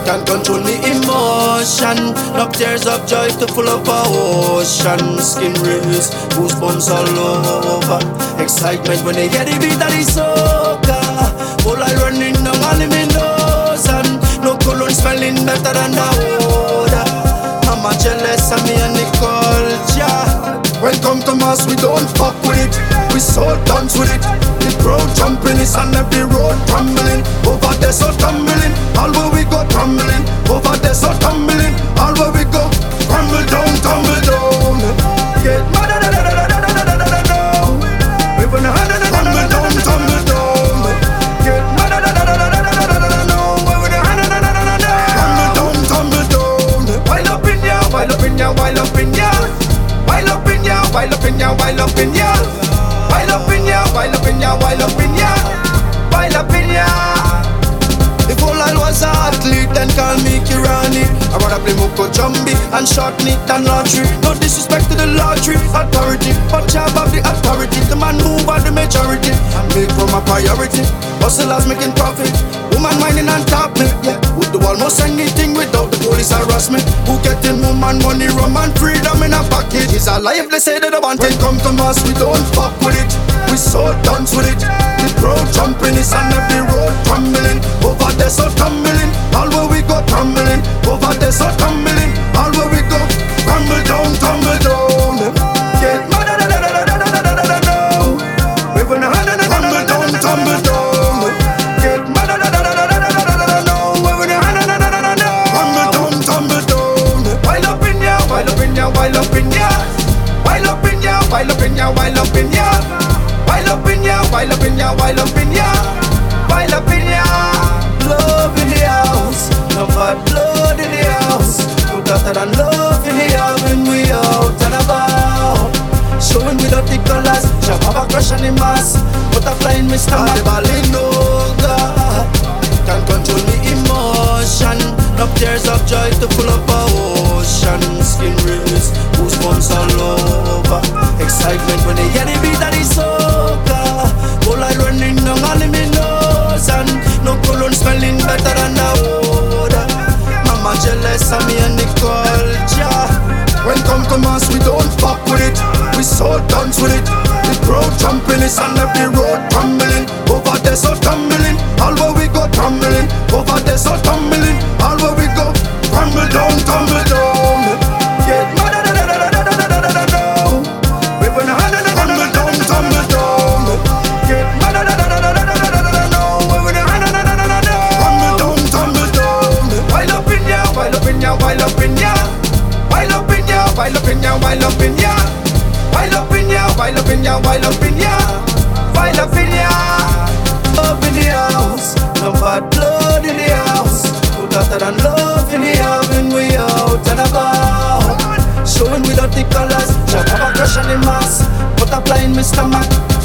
Can't control me emotion. No tears of joy to full up a ocean. Skin raise, goosebumps all over. Excitement when they hear the beat of the soca. All I running down all in my nose, and no cologne smelling better than the odor. Mama jealous of me and the culture. When come to mass, we don't fuck with it. We so dance with it. The crowd jumping is on every road crumbling. Over there so tumbling, all where we go tumbling. Over there so tumbling, all where we go crumble down, tumble down. Get mad da da da da da da da da da da. We wanna crumble down, tumble down. Get mad da da da da da da da da da da. We wanna crumble down, tumble down. Wild up in ya, wild up in ya, wild up in ya. Wild up in ya, wild up in ya, wild up in ya. Wild up in ya, wild up in ya, wild up in ya. Wild up in ya. If all I was an athlete, then call me Kirani. I rather play Moko Jumbi and short neat and lottery. No disrespect to the lottery authority, but job of the authority. The man move are the majority. I make from a priority. Hustlers making profit. Woman whining on top me, yeah. Would do almost anything without the police harassment. Who getting woman money, rum and freedom in a package? Is alive, they say they don't want it. Come to mass, we don't fuck with it. We so dance with it. The crowd jumping is on every road crumbling. Over there so tumbling, all where we go tumbling. Over there so tumbling, all where we go crumble down, tumble down. Get mad da da da da da da da da da. We wanna crumble down, tumble down. Get mad da da da da da da da da da. We wanna crumble down, tumble down. Wild up in ya, wild up in ya, wild up in ya. Wild up in ya, wild up in ya, wild up in ya. Wild up in ya, wild up in ya, wild up in ya. Wild up in ya. Love in the house, no bad blood in the house. Put hotter than love in the house when we out and about. Showing without the colors, shall have a crush on the mass. Butterfly in my stomach, balling no God. Can't control me emotion. No tears of joy to full up a ocean. Skin raise, goosebumps all over. Excitement when they hear the beat of the soca. All I running down all in my nose, and no cologne smelling better than the odor. Mama jealous of me and the culture. When come to mass, we don't fuck with it. We so dance with it. The crowd jumping is on every road crumbling. Over there so tumbling, all where we go tumbling. Over there so tumbling, all where we go crumble down, tumble down. Get mad da da da da da da da da da. We wanna crumble down, tumble down. Get mad da da da da da da da da da. We wanna crumble down, tumble down. Wild up in ya, wild up in ya, wild up in ya. Wild up in ya, wild up in ya, wild up in ya. Wild up in ya, wild up in ya, wild up in ya. Wild up in ya. Love in the house, no bad blood in the house. Put hotter than love in the house when we out and about. Showing without the colors, shall have a crush on the mass. Butterfly in my stomach.